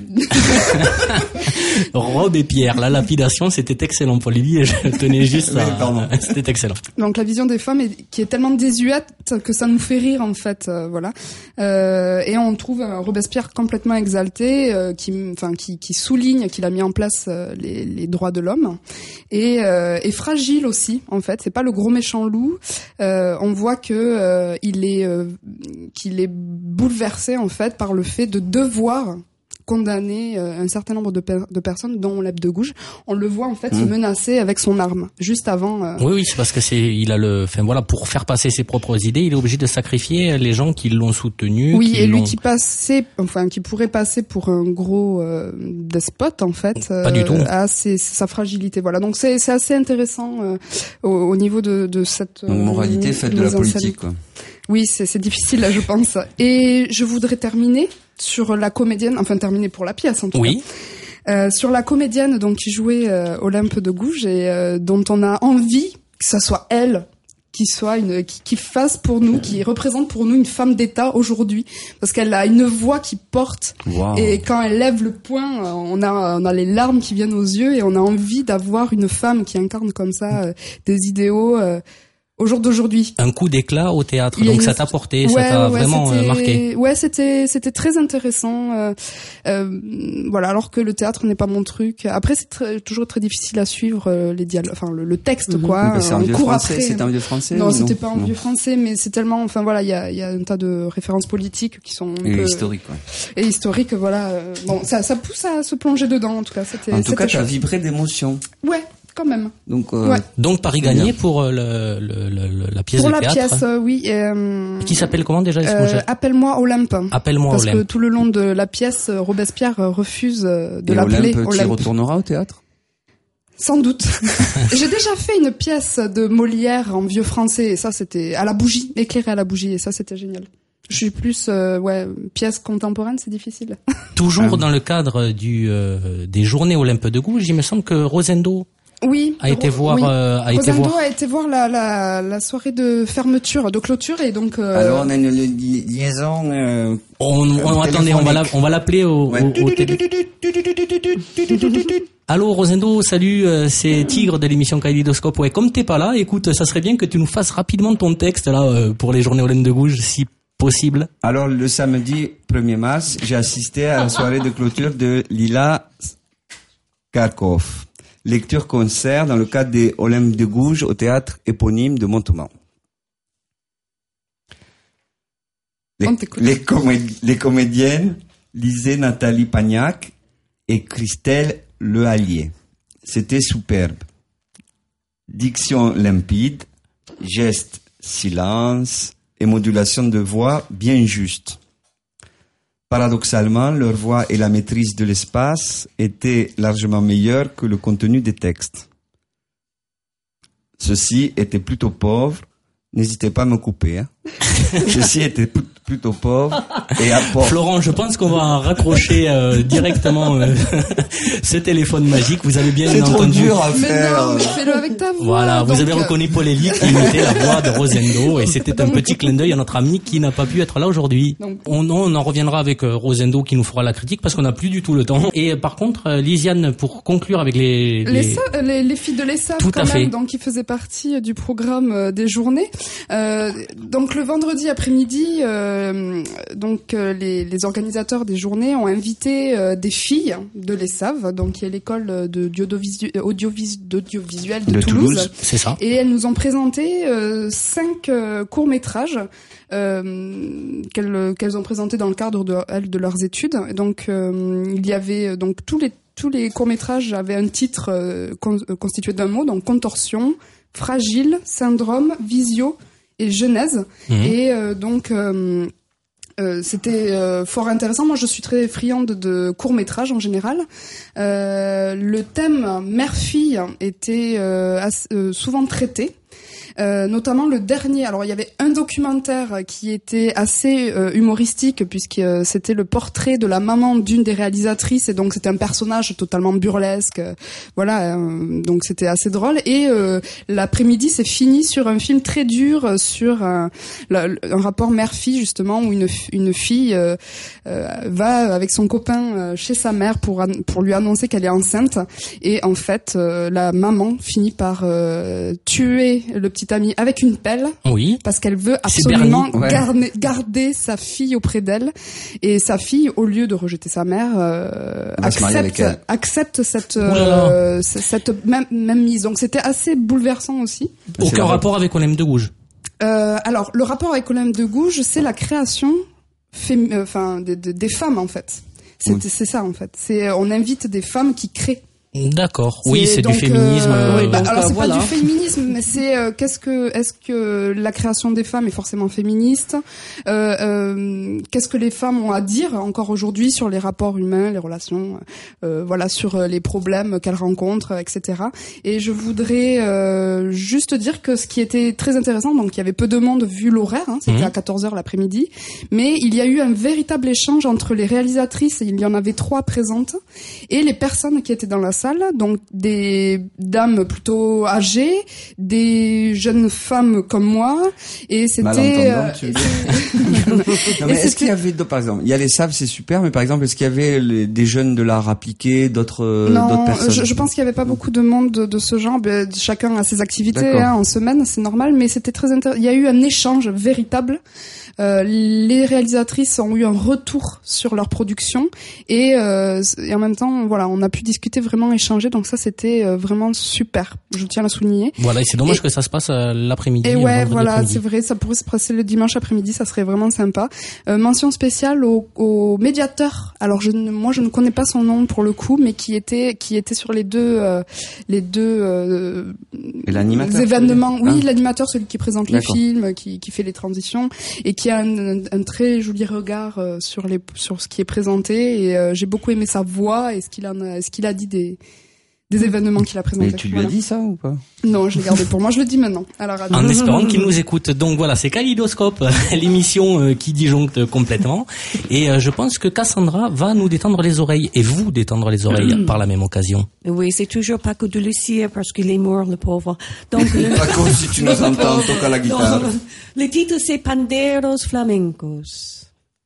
Rob et Pierre, la lapidation, c'était excellent pour Lily et je tenais juste oui, à... pardon. C'était excellent. Donc la vision des femmes est, qui est tellement désuète que ça nous fait rire en fait, euh, voilà. Euh, et on trouve un Robespierre complètement exalté, euh, qui, enfin qui, qui souligne qu'il a mis en place euh, les, les droits de l'homme et, euh, et fragile aussi en fait. C'est pas le gros méchant loup. Euh, on voit que euh, il est euh, qu'il est bouleversé en fait par le fait de devoir condamner euh, un certain nombre de, per- de personnes, dont Olympe de Gouges. On le voit en fait mmh. se menacer avec son arme juste avant. Euh... Oui, oui, c'est parce que c'est, il a le, enfin voilà, pour faire passer ses propres idées, il est obligé de sacrifier les gens qui l'ont soutenu. Oui, qui et lui l'ont... qui passait, enfin qui pourrait passer pour un gros euh, despote en fait. Pas euh, du tout. À ses, sa fragilité, voilà. Donc c'est c'est assez intéressant euh, au, au niveau de de cette. Donc, moralité, faites de la politique, quoi. Oui, c'est, c'est difficile là, je pense. Et je voudrais terminer sur la comédienne, enfin terminer pour la pièce en tout oui. cas. Euh, sur la comédienne donc qui jouait euh, Olympe de Gouges et euh, dont on a envie que ça soit elle qui soit une qui, qui fasse pour nous, qui représente pour nous une femme d'État aujourd'hui, parce qu'elle a une voix qui porte. Wow. Et quand elle lève le poing, on a on a les larmes qui viennent aux yeux et on a envie d'avoir une femme qui incarne comme ça euh, des idéaux euh, au jour d'aujourd'hui. Un coup d'éclat au théâtre, donc une... ça t'a porté, ouais, ça t'a ouais, vraiment c'était... marqué. Ouais, c'était c'était très intéressant. Euh, euh, voilà, alors que le théâtre n'est pas mon truc. Après, c'est très, toujours très difficile à suivre euh, les dialogues, enfin le, le texte, mm-hmm. quoi. Mais c'est en vieux français. C'était en vieux français. Non, c'était non pas en non. vieux français, mais c'est tellement. Enfin voilà, il y a il y a un tas de références politiques qui sont un et peu historiques. Ouais. Et historiques, voilà. Bon, ça ça pousse à se plonger dedans. En tout cas, c'était. En tout cas, t'as vibré d'émotion. Ouais. Quand même. Donc, euh, ouais. Donc Paris gagné pour euh, le, le, le, la pièce pour de théâtre. Pour la pièce, euh, oui. Euh, qui s'appelle comment déjà euh, Appelle-moi Olympe. Appelle-moi Parce Olympe. que tout le long de la pièce, Robespierre refuse de Et l'appeler Olympe. Olympe. Tu retourneras au théâtre? Sans doute. J'ai déjà fait une pièce de Molière en vieux français et ça c'était à la bougie, éclairé à la bougie et ça c'était génial. Je suis plus euh, ouais pièce contemporaine, c'est difficile. Toujours ah. dans le cadre du euh, des Journées Olympe de Gouges, il me semble que Rosendo Oui, a été voir. Oui. Euh, a été voir. a été voir la, la, la soirée de fermeture, de clôture et donc. Euh... Alors on a une li- liaison. Euh, on, on attendez, on va la, on va l'appeler au. Ouais. au, au télé... Allô Rosendo, salut, euh, c'est Tigre de l'émission Kaléidoscope. Ouais, comme t'es pas là, écoute, ça serait bien que tu nous fasses rapidement ton texte là euh, pour les Journées Olympe de Gouges, si possible. Alors le samedi premier mars, j'ai assisté à la soirée de clôture de Lila Kharkov. Lecture-concert dans le cadre des Olympe de Gouges au théâtre éponyme de Montauban. Les, les, comé- les comédiennes lisaient Nathalie Pagnac et Christelle Lehallier. C'était superbe. Diction limpide, gestes, silence et modulation de voix bien juste. Paradoxalement, leur voix et la maîtrise de l'espace étaient largement meilleures que le contenu des textes. Ceci était plutôt pauvre. N'hésitez pas à me couper. Hein. Ceci était p- plutôt pauvre et à pauvre. Florent, je pense qu'on va raccrocher euh, directement euh, ce téléphone magique. Vous avez bien C'est entendu. C'est trop dur à mais faire. Non, mais fais-le avec ta voix. Voilà, donc... vous avez reconnu Paul Elie qui imitait la voix de Rosendo et c'était un petit clin d'œil à notre ami qui n'a pas pu être là aujourd'hui. Donc... On, on en reviendra avec euh, Rosendo qui nous fera la critique parce qu'on n'a plus du tout le temps. Et euh, par contre, euh, Lisiane, pour conclure avec les... Les, les... Sa- les, les filles de l'E S A F, tout quand à même, fait. donc qui faisaient partie du programme euh, des journées. Euh, donc le vendredi après-midi, euh, donc euh, les, les organisateurs des journées ont invité euh, des filles de l'E S A V, donc qui est l'école de, d'audiovisuel, d'audiovisuel de, de Toulouse. Toulouse. C'est ça. Et elles nous ont présenté euh, cinq euh, courts-métrages euh, qu'elles, qu'elles ont présentés dans le cadre de, elles, de leurs études. Donc euh, il y avait donc tous les tous les courts-métrages avaient un titre euh, con, constitué d'un mot, donc contorsion, fragile, syndrome, visio et genèse. Mmh. Et euh, donc euh, euh, c'était euh, fort intéressant. Moi, je suis très friande de courts-métrages en général. Euh, le thème mère-fille était euh, assez, euh, souvent traité. Euh, notamment le dernier. Alors il y avait un documentaire qui était assez euh, humoristique puisque euh, c'était le portrait de la maman d'une des réalisatrices et donc c'était un personnage totalement burlesque. Euh, voilà, euh, donc c'était assez drôle. Et euh, l'après-midi c'est fini sur un film très dur sur un, le, un rapport mère-fille justement où une une fille euh, euh, va avec son copain euh, chez sa mère pour an- pour lui annoncer qu'elle est enceinte et en fait euh, la maman finit par euh, tuer le petit amie avec une pelle, oui, parce qu'elle veut absolument ouais. garder, garder sa fille auprès d'elle, et sa fille, au lieu de rejeter sa mère, euh, accepte, accepte cette euh, cette même, même mise. Donc c'était assez bouleversant aussi. Aucun rapport avec Olympe de Gouges. Euh, alors le rapport avec Olympe de Gouges, c'est la création, fém- euh, enfin, de, de, des femmes en fait. C'est, oui. c'est ça en fait. C'est on invite des femmes qui créent. D'accord. Oui, c'est donc, du féminisme. Euh, oui, bah, donc, alors c'est euh, pas voilà. du féminisme, mais c'est euh, qu'est-ce que est-ce que la création des femmes est forcément féministe euh, euh, Qu'est-ce que les femmes ont à dire encore aujourd'hui sur les rapports humains, les relations, euh, voilà, sur les problèmes qu'elles rencontrent, et cetera. Et je voudrais euh, juste dire que ce qui était très intéressant, donc il y avait peu de monde vu l'horaire, hein, c'était mmh. à quatorze heures l'après-midi, mais il y a eu un véritable échange entre les réalisatrices, et il y en avait trois présentes, et les personnes qui étaient dans la salle. Donc des dames plutôt âgées, des jeunes femmes comme moi, et c'était. Malentendant, tu veux dire. Non, mais Et est-ce c'était- qu'il y avait, d'autres- par exemple, il y a les S A V, c'est super, mais par exemple, est-ce qu'il y avait les- des jeunes de l'art appliqué, d'autres, euh, d'autres Non, personnes? je, je pense qu'il y avait pas beaucoup de monde de, de ce genre. Ben, chacun a ses activités D'accord. hein, en semaine, c'est normal, mais c'était très intéressant. Il y a eu un échange véritable. Euh, les réalisatrices ont eu un retour sur leur production et, euh, et en même temps, voilà, on a pu discuter, vraiment échanger. Donc ça, c'était euh, vraiment super. Je tiens à le souligner. Voilà, et c'est dommage Et- que ça se passe euh, l'après-midi. Et euh, ouais, vendredi voilà, après-midi. c'est vrai, ça pourrait se passer le dimanche après-midi, ça serait vraiment sympa. Euh, mention spéciale au, au médiateur. Alors je ne, moi je ne connais pas son nom pour le coup, mais qui était qui était sur les deux euh, les deux euh, Et l'animateur, événements. tu veux dire Oui, Ah. l'animateur, celui qui présente les D'accord. films, qui qui fait les transitions et qui a un, un, un très joli regard euh, sur les sur ce qui est présenté. Et euh, j'ai beaucoup aimé sa voix et ce qu'il en a, ce qu'il a dit des des événements qu'il a présentés. Mais tu lui Voilà. as dit ça ou pas? Non, je l'ai gardé pour moi. Je le dis maintenant. Alors, à En espérant qu'il nous écoute. Donc voilà, c'est Kaléidoscope, l'émission euh, qui disjoncte complètement. Et euh, je pense que Cassandra va nous détendre les oreilles et vous détendre les oreilles par la même occasion. Oui, c'est toujours Paco de Lucia parce qu'il est mort, le pauvre. Donc, le, Paco, si tu nous entends, toque à la guitare. Donc, le titre, c'est Panderos Flamencos.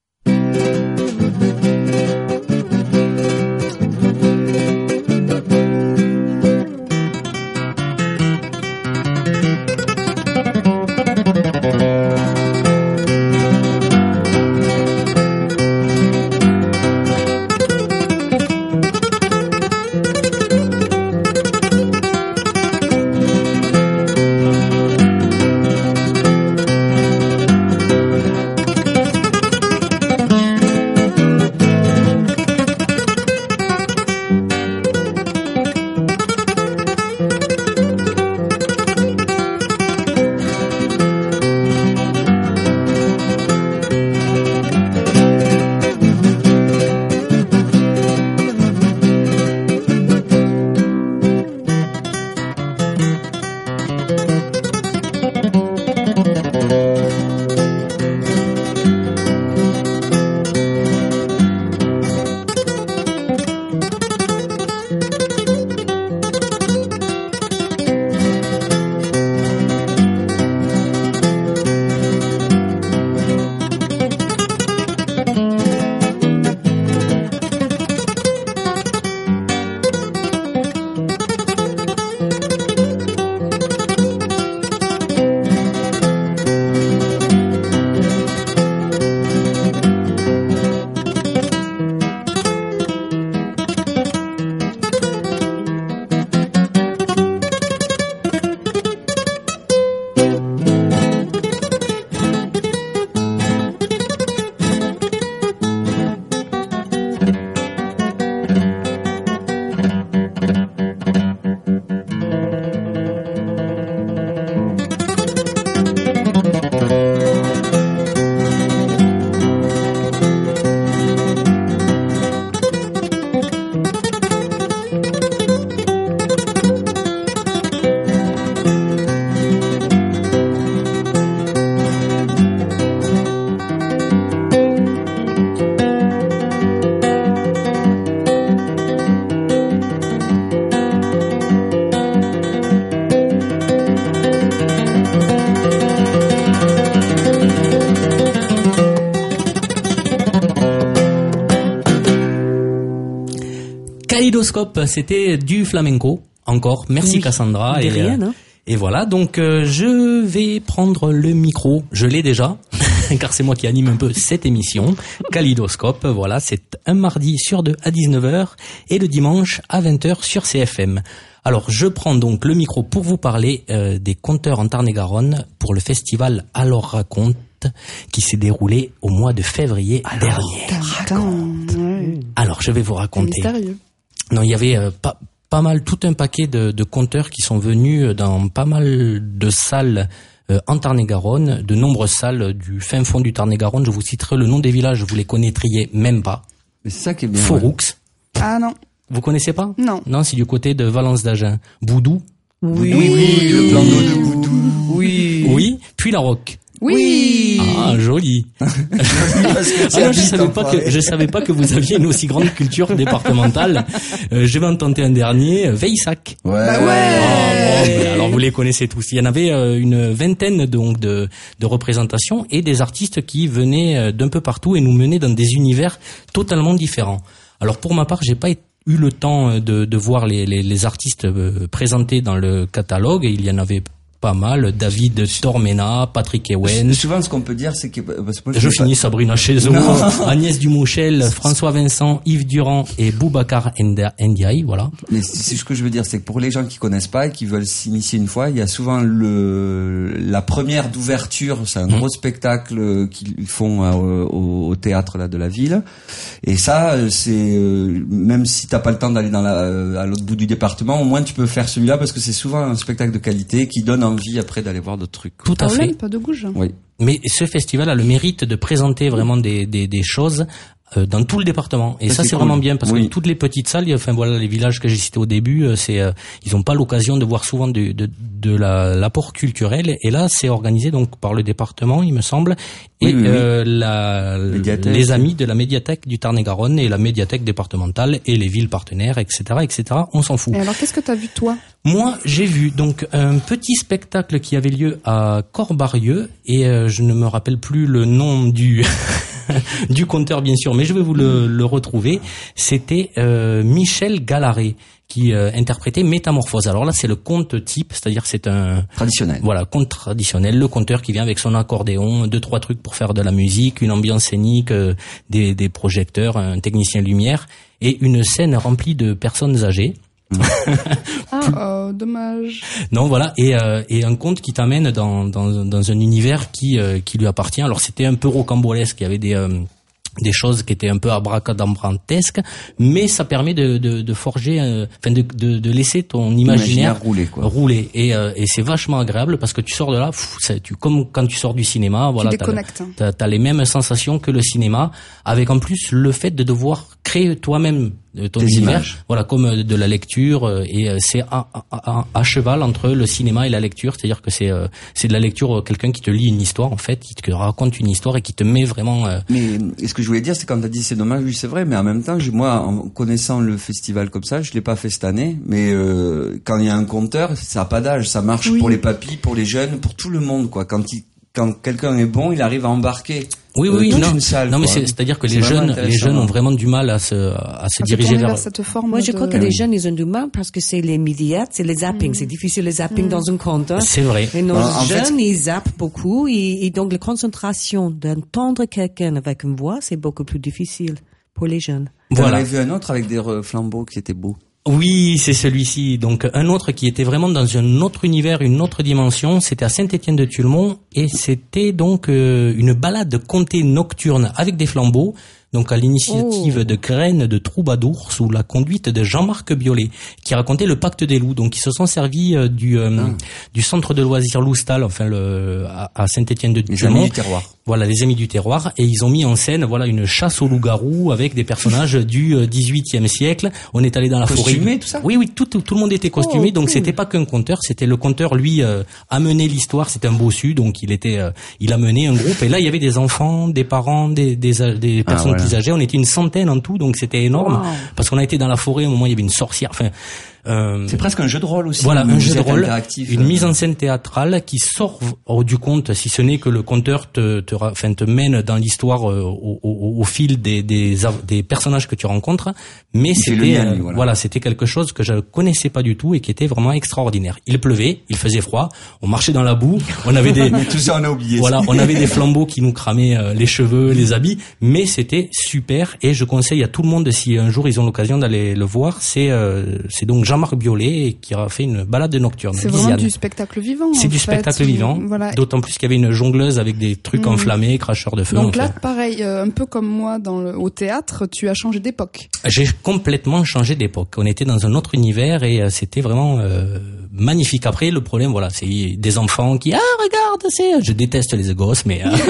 Kaléidoscope, c'était du flamenco. Encore, merci Oui, Cassandra. de et, rien, euh, hein. et voilà, donc euh, je vais prendre le micro. Je l'ai déjà, car c'est moi qui anime un peu cette émission. Kaléidoscope, voilà, c'est un mardi sur deux à dix-neuf heures et le dimanche à vingt heures sur C F M. Alors, je prends donc le micro pour vous parler euh, des conteurs en Tarn-et-Garonne pour le festival Alors Raconte qui s'est déroulé au mois de février dernier. Attends, ouais. Alors, je vais vous C'est raconter. mystérieux. Non, il y avait euh, pas pas mal, tout un paquet de, de conteurs qui sont venus dans pas mal de salles euh, en Tarn-et-Garonne, de nombreuses salles du fin fond du Tarn-et-Garonne. Je vous citerai le nom des villages, vous les connaîtriez même pas. Mais c'est ça qui est bien. Fauroux. Ouais. Ah non. Vous connaissez pas? Non. Non, c'est du côté de Valence d'Agen. Boudou. Oui, oui, oui, le plan d'eau de Boudou. Oui. Oui. Puis la Roque. Oui. Ah, joli. Parce que Alors, je savais pas que, je savais pas que vous aviez une aussi grande culture départementale. Euh, je vais en tenter un dernier. Veissac. Ouais. Bah ouais. Ah, bon, ben, alors vous les connaissez tous. Il y en avait euh, une vingtaine donc de, de représentations et des artistes qui venaient euh, d'un peu partout et nous menaient dans des univers totalement différents. Alors pour ma part, j'ai pas été eu le temps de, de voir les, les, les artistes euh, présentés dans le catalogue. Il y en avait pas mal. David Tormena, Patrick Ewen. Souvent, ce qu'on peut dire, c'est que... Parce que moi, Je, je finis pas... Sabrina Chezo, Agnès Dumouchel, François Vincent, Yves Durand et Boubacar Ndiaye, voilà. Mais c'est ce que je veux dire, c'est que pour les gens qui connaissent pas et qui veulent s'initier une fois, il y a souvent le la première d'ouverture, c'est un mmh. gros spectacle qu'ils font euh, au, au théâtre là de la ville. Et ça, c'est euh, même si t'as pas le temps d'aller dans la à l'autre bout du département, au moins tu peux faire celui-là parce que c'est souvent un spectacle de qualité qui donne envie après d'aller voir d'autres trucs. Tout à Ah fait. ouais, pas de gouge. Oui. Mais ce festival a le mérite de présenter vraiment des, des, des choses euh, dans tout le département. Et ça, ça c'est, c'est cool. Vraiment bien parce oui. que toutes les petites salles, enfin voilà, les villages que j'ai cités au début, euh, c'est euh, ils ont pas l'occasion de voir souvent de, de, de la, l'apport culturel. Et là, c'est organisé donc par le département, il me semble, et oui, oui, euh, oui. La, les amis de la médiathèque du Tarn-et-Garonne et la médiathèque départementale et les villes partenaires, et cetera, et cetera. On s'en fout. Et alors, qu'est-ce que t'as vu toi? Moi, j'ai vu donc un petit spectacle qui avait lieu à Corbarieux et euh, je ne me rappelle plus le nom du du conteur bien sûr, mais je vais vous le, le retrouver. C'était euh, Michel Gallaret qui euh, interprétait Métamorphose. Alors là, c'est le conte type, c'est-à-dire c'est un traditionnel. Voilà, conte traditionnel, le conteur qui vient avec son accordéon, deux trois trucs pour faire de la musique, une ambiance scénique, euh, des des projecteurs, un technicien lumière et une scène remplie de personnes âgées. Ah, oh, dommage. Non, voilà, et euh, et un conte qui t'amène dans dans dans un univers qui euh, qui lui appartient. Alors c'était un peu rocambolesque, il y avait des euh, des choses qui étaient un peu abracadabrantesques, mais ça permet de de, de forger, enfin euh, de, de de laisser ton imaginaire, imaginaire rouler, quoi. rouler. Et euh, et c'est vachement agréable parce que tu sors de là, pff, ça, tu comme quand tu sors du cinéma, voilà, tu déconnectes. T'as, t'as, t'as les mêmes sensations que le cinéma, avec en plus le fait de devoir créer toi-même ton Des univers, images. voilà, comme de la lecture, et c'est à, à, à cheval entre le cinéma et la lecture, c'est-à-dire que c'est c'est de la lecture, quelqu'un qui te lit une histoire en fait, qui te raconte une histoire et qui te met vraiment. Euh... Mais ce que je voulais dire, c'est quand t'as dit c'est dommage, oui c'est vrai, mais en même temps, je, moi, en connaissant le festival comme ça, je l'ai pas fait cette année, mais euh, quand il y a un conteur, ça a pas d'âge, ça marche oui. pour les papis, pour les jeunes, pour tout le monde, quoi. Quand il quand quelqu'un est bon, il arrive à embarquer. Oui, oui, euh, non, une salle, non, mais quoi. c'est, c'est-à-dire que c'est les jeunes, les jeunes ont vraiment du mal à se, à se à diriger vers, vers cette forme. Moi, je de... crois que les jeunes, ils ont du mal parce que c'est les médias, c'est les zappings. Mmh. C'est difficile les zappings mmh. dans un compte. Hein. C'est vrai. Et nos en jeunes, fait... ils zappent beaucoup et, et donc la concentration d'entendre quelqu'un avec une voix, c'est beaucoup plus difficile pour les jeunes. Voilà. On avait vu un autre avec des flambeaux qui étaient beaux. Oui, c'est celui-ci. Donc un autre qui était vraiment dans un autre univers, une autre dimension, c'était à Saint-Étienne-de-Tulmont et c'était donc euh, une balade comté nocturne avec des flambeaux. Donc à l'initiative oh. de Graines de Troubadour sous la conduite de Jean-Marc Biolay qui racontait le pacte des loups. Donc ils se sont servis euh, du euh, ah. du centre de loisirs Loustal, enfin le à, à Saint-Étienne-de-Tulmont. Les amis du terroir. Voilà, les amis du terroir, et ils ont mis en scène voilà une chasse aux loups-garous avec des personnages du dix-huitième siècle. On est allé dans la costumé, forêt. Tout ça. Oui, oui, tout, tout tout le monde était costumé, oh, donc cool. c'était pas qu'un conteur, c'était le conteur lui euh, amenait l'histoire. C'était un bossu, donc il était euh, il amenait un groupe, et là il y avait des enfants, des parents, des des, des personnes ah, voilà. plus âgées. On était une centaine en tout, donc c'était énorme wow. parce qu'on a été dans la forêt. Au moment il y avait une sorcière. Enfin. Euh, c'est presque un jeu de rôle aussi. Voilà, un jeu de rôle, une euh... mise en scène théâtrale qui sort du conte, si ce n'est que le conteur te, te, enfin, te mène dans l'histoire euh, au, au, au fil des, des, des personnages que tu rencontres. Mais c'était, lien, lui, voilà. voilà, c'était quelque chose que je ne connaissais pas du tout et qui était vraiment extraordinaire. Il pleuvait, il faisait froid, on marchait dans la boue, on avait des, tout ça on a oublié. Voilà, on avait des flambeaux qui nous cramaient euh, les cheveux, les habits, mais c'était super et je conseille à tout le monde si un jour ils ont l'occasion d'aller le voir. C'est, euh, c'est donc Jean-Marc Biolay qui a fait une balade nocturne. C'est vraiment du spectacle vivant. C'est du fait. spectacle vivant. Voilà. D'autant plus qu'il y avait une jongleuse avec des trucs mmh. enflammés, cracheurs de feu. Donc là, fait. pareil, euh, un peu comme moi dans le, au théâtre, tu as changé d'époque. J'ai complètement changé d'époque. On était dans un autre univers et euh, c'était vraiment euh, magnifique. Après, le problème, voilà, c'est des enfants qui ah regarde, c'est. Je déteste les gosses, mais. Euh...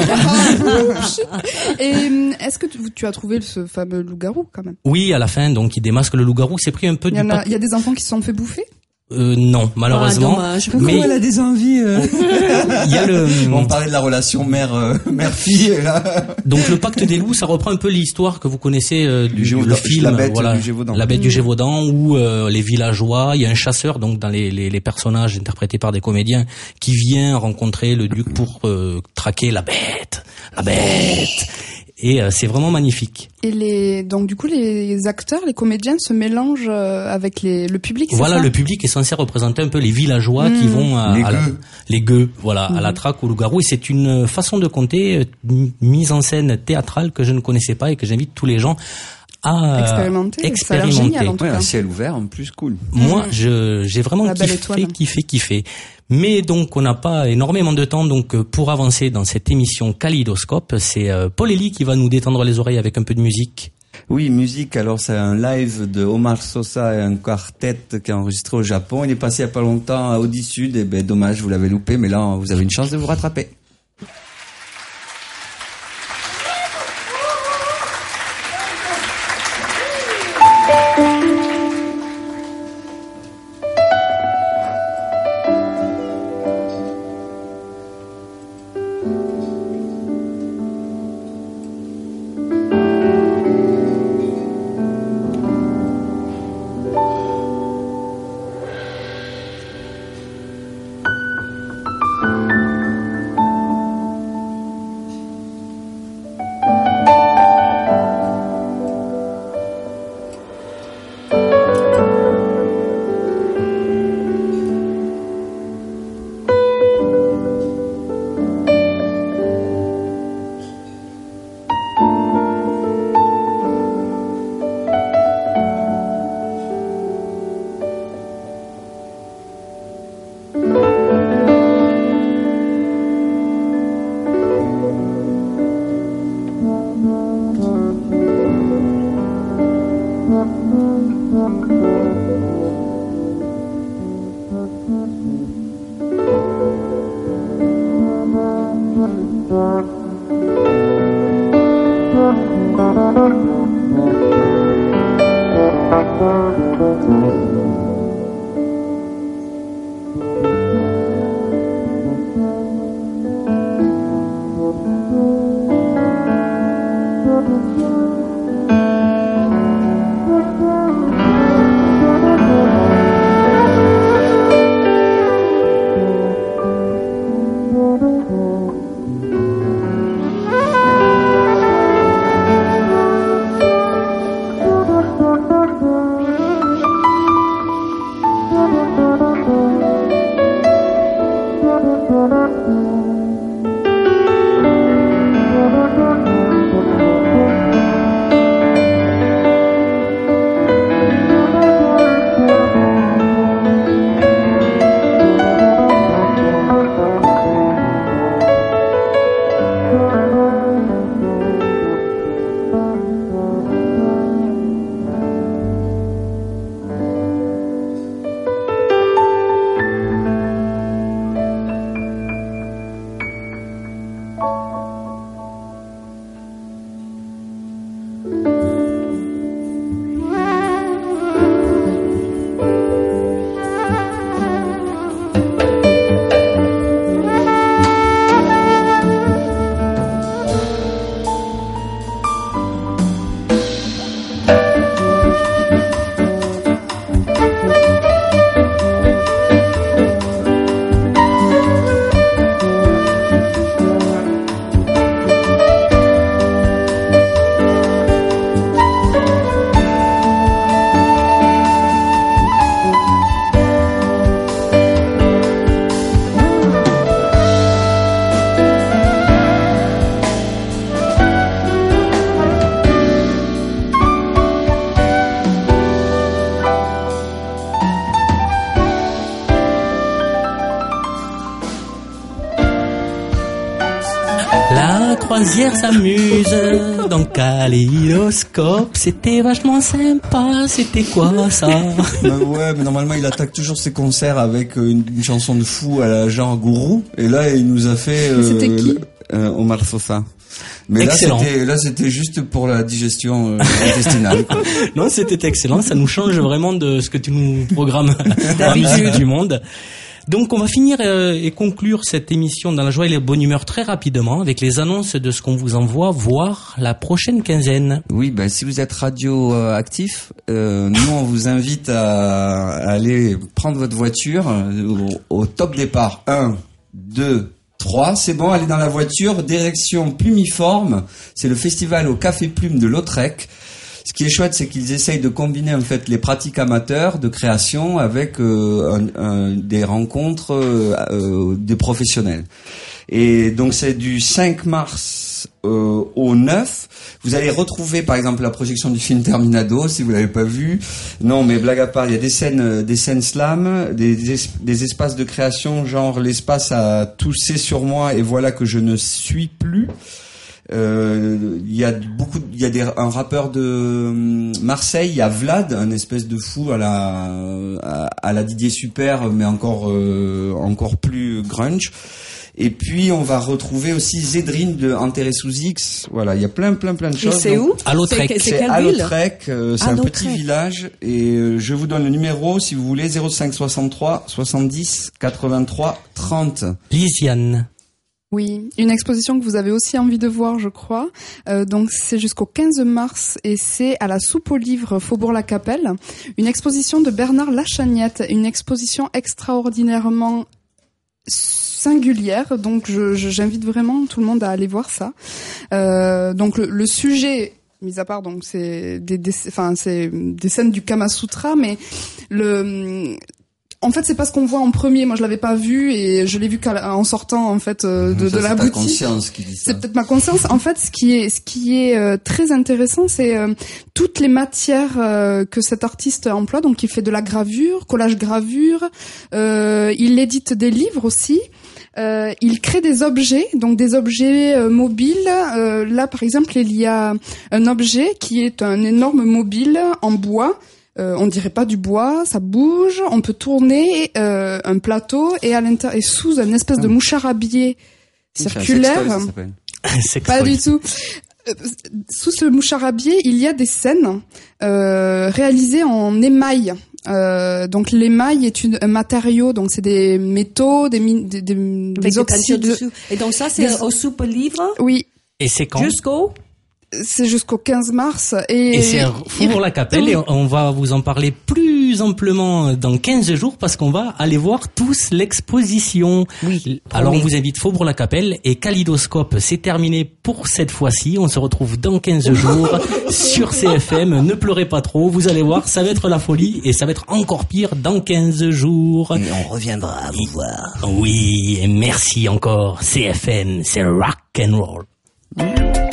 et est-ce que tu, tu as trouvé ce fameux loup-garou quand même? Oui, à la fin, donc il démasque le loup-garou. C'est pris un peu il y du. A, il y a des enfants qui se sont fait bouffer? Euh, non, malheureusement. Ah, dommage. Mais elle a des envies. Euh... il y a le. On parlait de la relation mère euh, mère-fille. Là. Donc le Pacte des loups, ça reprend un peu l'histoire que vous connaissez euh, du, du le film, la bête voilà, du Gévaudan. La bête mmh. du Gévaudan, où euh, les villageois, il y a un chasseur, donc dans les, les, les personnages interprétés par des comédiens, qui vient rencontrer le duc pour euh, traquer la bête, la bête. Et euh, c'est vraiment magnifique. Et les donc du coup les acteurs, les comédiens se mélangent euh, avec les le public. C'est voilà, ça le public est censé représenter un peu les villageois mmh. qui vont à, les à la, les gueux, voilà, mmh. à la traque au loup-garou. Et c'est une façon de compter, une mise en scène théâtrale que je ne connaissais pas et que j'invite tous les gens à expérimenter. expérimenter. Ça a l'air génial, en tout ouais, cas. Un ciel ouvert en plus, cool. Moi, je j'ai vraiment la kiffé, kiffé, kiffé. Mais donc, on n'a pas énormément de temps, donc pour avancer dans cette émission Kaléidoscope, c'est euh, Paul Elie qui va nous détendre les oreilles avec un peu de musique. Oui, musique. Alors, c'est un live de Omar Sosa et un quartet qui est enregistré au Japon. Il est passé il y a pas longtemps à Audi Sud. Et ben, dommage, vous l'avez loupé, mais là, vous avez une chance de vous rattraper. croisière s'amuse dans Kaléidoscope. C'était vachement sympa. C'était quoi ça? Bah ouais, mais normalement il attaque toujours ses concerts avec une, une chanson de fou à la genre Gourou. Et là il nous a fait. Euh, C'était qui euh, Omar Sosa. Mais excellent. là c'était là c'était juste pour la digestion euh, intestinale. Quoi. Non, c'était excellent. Ça nous change vraiment de ce que tu nous programmes à musique du monde. Donc on va finir euh, et conclure cette émission dans la joie et la bonne humeur très rapidement avec les annonces de ce qu'on vous envoie voir la prochaine quinzaine. Oui, ben si vous êtes radioactif, euh, nous on vous invite à, à aller prendre votre voiture euh, au, au top départ. un, deux, trois, c'est bon, allez dans la voiture, direction Plumiforme, c'est le festival au Café Plume de Lautrec. Ce qui est chouette, c'est qu'ils essayent de combiner en fait les pratiques amateurs de création avec euh, un, un, des rencontres euh, euh, des professionnels. Et donc c'est du cinq mars euh, au neuf. Vous allez retrouver par exemple la projection du film Terminado si vous l'avez pas vu. Non, mais blague à part, il y a des scènes, des scènes slam, des, des, des espaces de création, genre l'espace a toussé sur moi et voilà que je ne suis plus. Euh, il y a beaucoup, il y a des, un rappeur de Marseille, il y a Vlad, un espèce de fou à la, à, à la Didier Super, mais encore, euh, encore plus grunge. Et puis on va retrouver aussi Zedrine de Enterré sous X. Voilà, il y a plein, plein, plein de choses. Et c'est où? À Lautrec. C'est, c'est C'est quelle à ville? Lautrec, euh, c'est À un Lautrec. petit village et euh, je vous donne le numéro si vous voulez zéro cinq soixante-trois soixante-dix quatre-vingt-trois trente. Lisiane. Oui, une exposition que vous avez aussi envie de voir, je crois. Euh, donc c'est jusqu'au quinze mars et c'est à la Soupe aux Livres Faubourg-la-Capelle. Une exposition de Bernard Lachagnette, une exposition extraordinairement singulière. Donc je, je, j'invite vraiment tout le monde à aller voir ça. Euh, donc le, le sujet, mis à part donc c'est des, des, enfin c'est des scènes du Kama Sutra, mais le en fait, c'est pas ce qu'on voit en premier. Moi, je l'avais pas vu et je l'ai vu en sortant en fait euh, de, Ça, de la c'est ta boutique. conscience qui dit ça. C'est peut-être ma conscience. En fait, ce qui est ce qui est euh, très intéressant, c'est euh, toutes les matières euh, que cet artiste emploie. Donc, il fait de la gravure, collage gravure. Euh, il édite des livres aussi. Euh, il crée des objets, donc des objets euh, mobiles. Euh, là, par exemple, il y a un objet qui est un énorme mobile en bois. Euh, on dirait pas du bois, ça bouge. On peut tourner euh, un plateau et à l'intérieur, et sous une espèce de moucharabier circulaire. C'est un sextoy, ça s'appelle. C'est Pas du tout. Euh, Sous ce moucharabier, il y a des scènes euh, réalisées en émail. Euh, donc l'émail est une, un matériau, donc c'est des métaux, des, mi- des, des, Avec des des peintures oxydes. dessus. Et donc ça, c'est Des- au Soupe Livre Oui, Et c'est quand? jusqu'au... c'est jusqu'au quinze mars. Et, Et c'est à Faubourg-la-Capelle et on va vous en parler plus amplement dans quinze jours parce qu'on va aller voir tous l'exposition. Oui, Alors on promis. vous invite Faubourg-la-Capelle et Kaléidoscope, c'est terminé pour cette fois-ci. On se retrouve dans quinze jours sur C F M. Ne pleurez pas trop, vous allez voir, ça va être la folie et ça va être encore pire dans quinze jours. Et on reviendra vous voir. Oui, et merci encore. C F M, c'est rock and roll.